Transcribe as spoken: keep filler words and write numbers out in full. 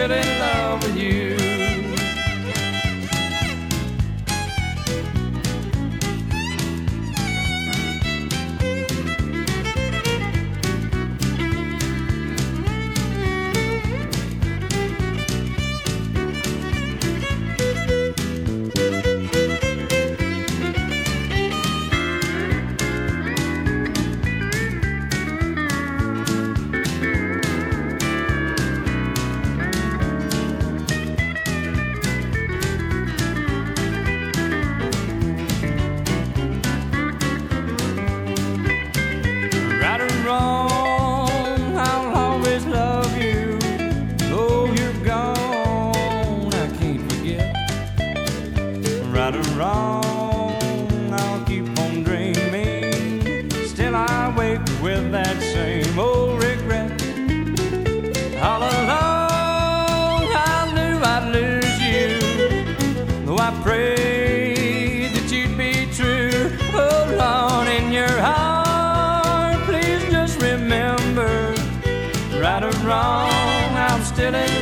still in love with you. Wrong, I'll always love you. Though you're gone, I can't forget. Right or wrong, I'll keep on dreaming. Still I wake with that same old regret. All along I knew I'd lose you, though I prayed that you'd be true. Hold on in your heart, remember, right or wrong, I'm still in